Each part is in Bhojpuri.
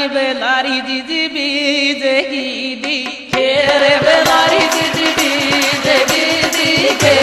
बेलारी जीजी बीजे दी खेरे बेलारी जीजी बीजे दी के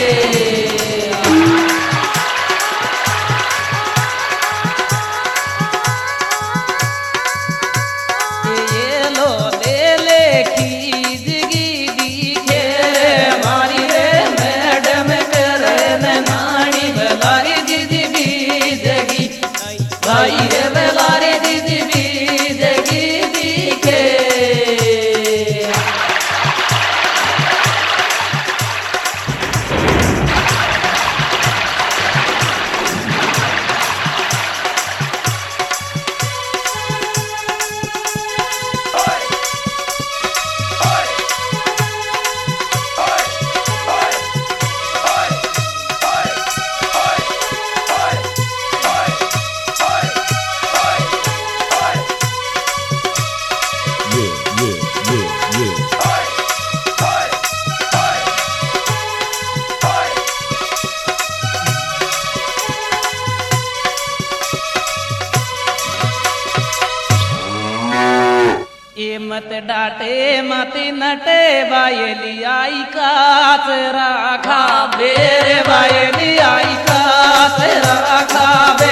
मत डाटे मत नटे बायली आई कात राखा बेरे बायली आई कात राखा बे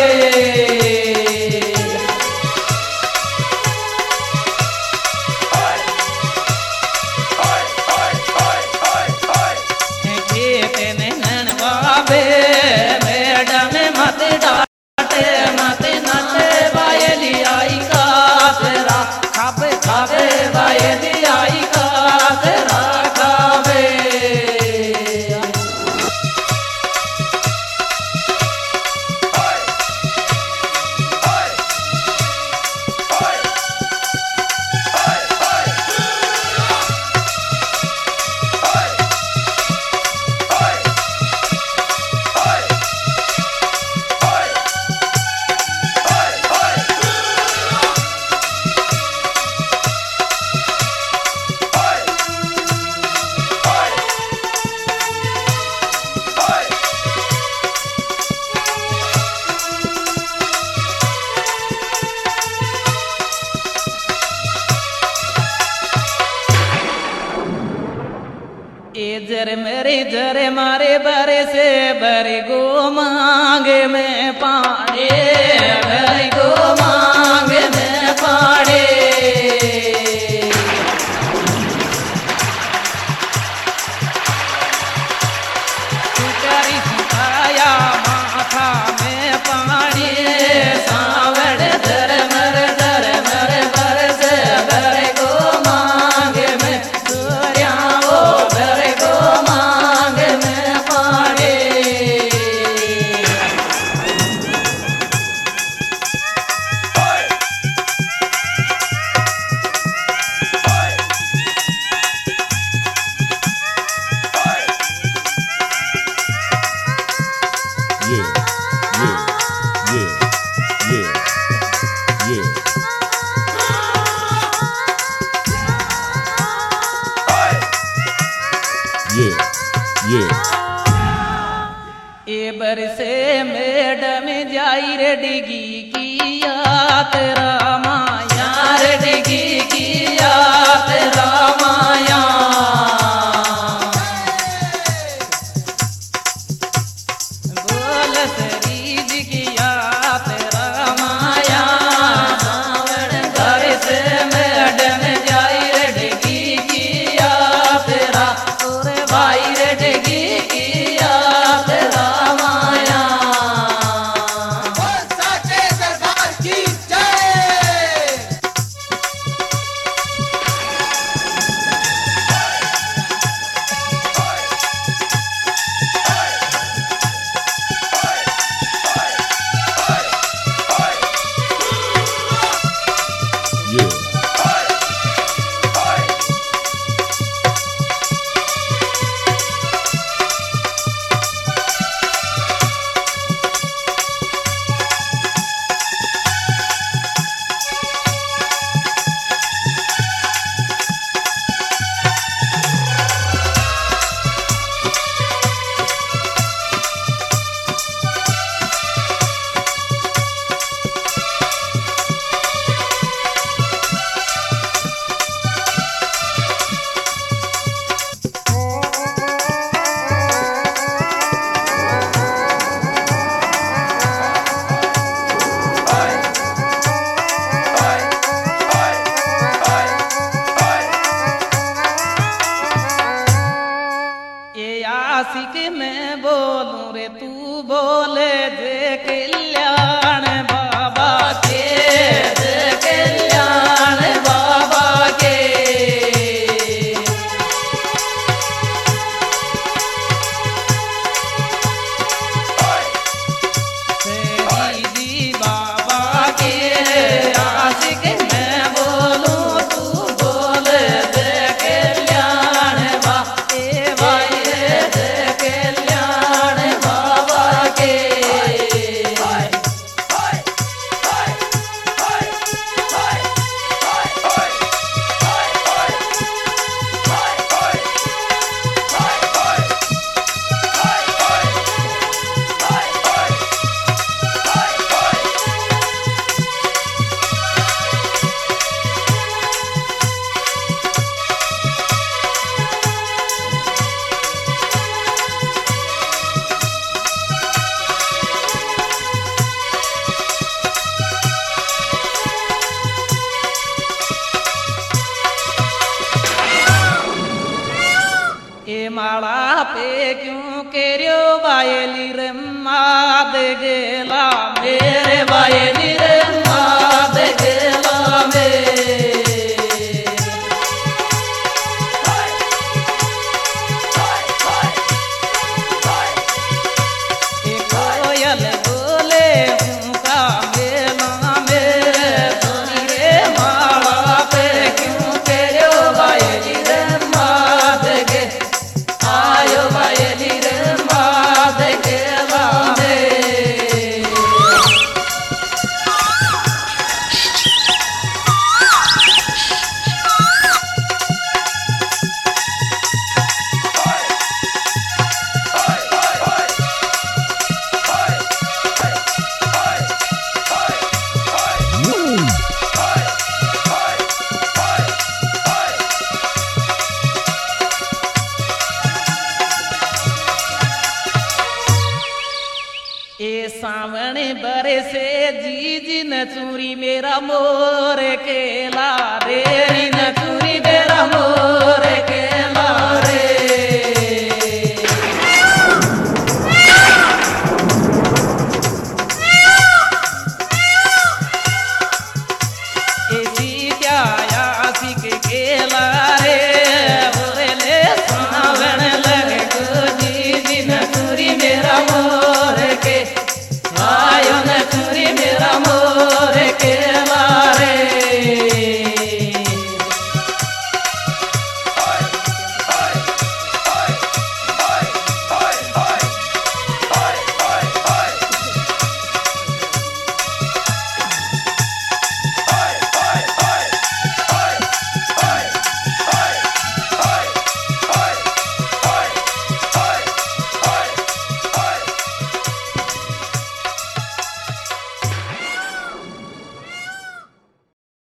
खेते नैन बाबे मैडम मत डाटे मत नटे बायली आई कात राखा बे खाबे बायली आई कात राखा बे जरे मारे बरे से बरे गो मांगे में पाड़े बरे गो मांगे में पाड़े सुकरी सुकाया माथा में पानी सावड़ जर मर बर से बरे गो मांगे में सूर्या वो बरे गो ए बरसे मैडम जाई रे डिगी की याद रामाया रे डिगी की याद रामाया बोल सरीज की याद रामाया सावण बरसे मैडम जाई रे डिगी की याद रा तोरे भाई रे डिगी पे क्यों केरियो बायली रे माद गेला मेरे बायली रे माद गेला कोयल बोले उनका मेला मेरे सोनी रे माला पे क्यों केरियो बायली रे माद गे आयो बायली रे माद गेला ए सावणे बरे से जी जी न चूरी मेरा मोर केला रे